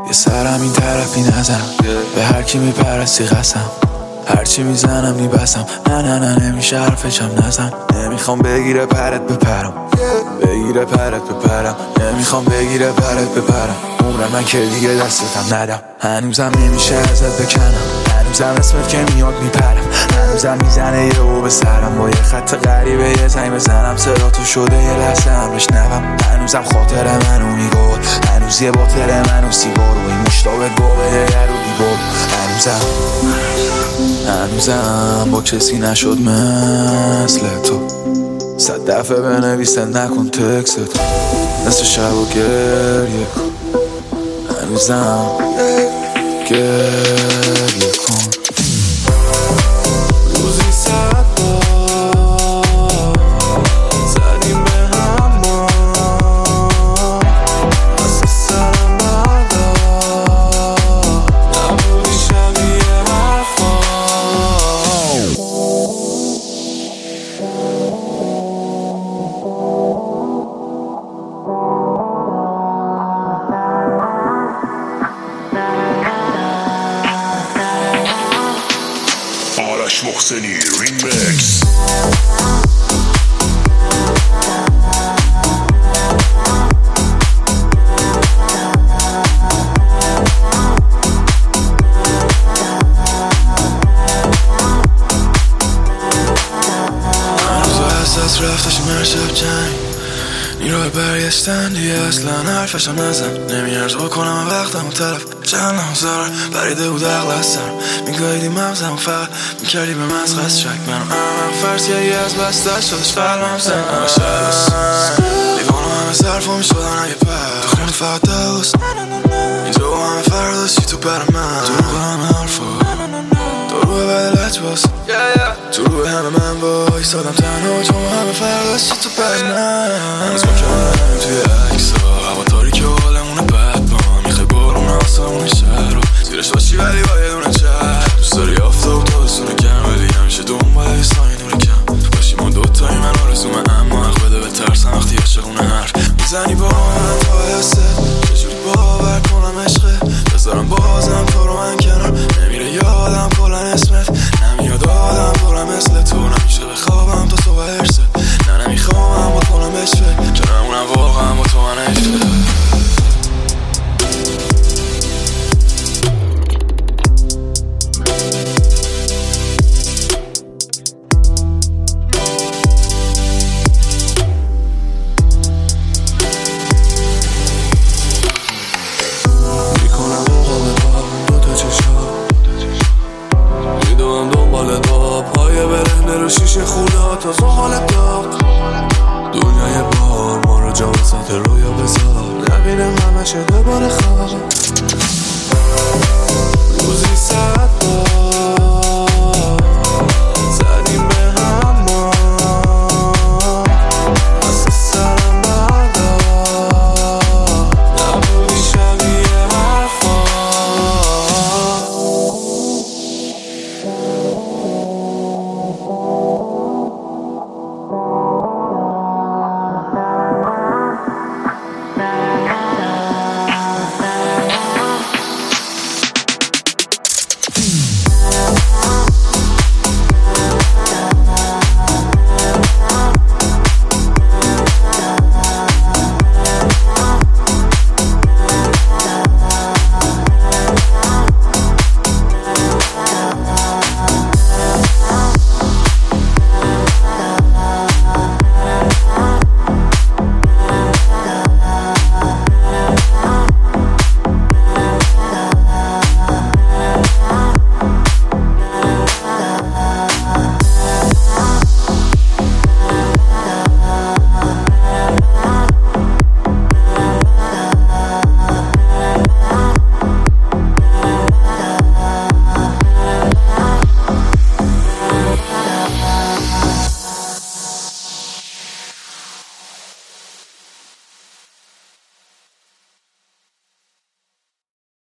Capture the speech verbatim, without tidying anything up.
یه سرم این طرفی نزن، به هر کی میپرستی قسم، هرچی میزنم میبسم. نه نه نه نمیشه حرفشم نزن. نمیخوام بگیره پرت بپرم، بگیره پرت بپرم. نمیخوام بگیره پرت بپرم. عمر من که دیگه دستتم ندم. هنوزم نمیشه ازت بکنم، هنوزم اسمت که میاد میپرم، هنوزم میزنه یه او به سرم. با یه خط غریبه یه زنگ بزنم صدا تو شده یه لحظه هم بشنوم. هنوزم خاطر منو میگود، هنوز یه باطل منو سیگار و این مشتابت با بده رو دیبود. هنوزم هنوزم با کسی نشد مثل تو. صد دفعه بنویسه نکن تکست، نصف شب و گریه کن. هنوزم گریه کن. روزی صد بار زدیم به هم ما، از سرم بردار نبودی شبیه حرفا. آرش محسنی ریمیکس. از رفتشیم هر شب جنگ، نیروی برگشتن دیگه اصلا حرفشم نزن. نمیارز بکنم وقتم و طرف چند نمزار بریده بود عقل از سرم. میگاهیدی مغزم و فقط میکردی به مزغز شک. منم هم فرسیایی از بسته شدش قلبم زن. همه شبست لیوانو همه صرفا میشدن اگه پر تو خونه فقط دوست. اینجا و همه فرداشی تو بر من تو رو همه حرفا تو رو بعد لجباس تو رو همه من با ایستادم تنها چون همه فرداشی تو بر من. هنوز با کنم توی عکس ها هوا تاریک و حالمونه بد با میخوای بارون آسمون شهر رو زیرش باشی ولی با یه دونه چهر. دوست داری آفتاب تا بسونه کم ولی همیشه دنبال یه سایه نور کم باشی ما دوتایی. من آرزومه اما حق بده به ترسم وقتی عاشقونه حرف میزنی با من تا حسه. چجوری باور کنم عشقه بذارم بازم تو رو من کنار. نمیره یادم کلن اسمت، نمیاد آدم دورم مثل تو. نمیشه بخوابم تا صبح ارسه، نه نمیخوام با کنم بشفه چون نمونم واقعا با تو من عشقه. شیشه خودا تا زحال داغ دنیای بار ما رو جا وسط رویا بذار. نبینم همه شده بار خواب. روزی صد بار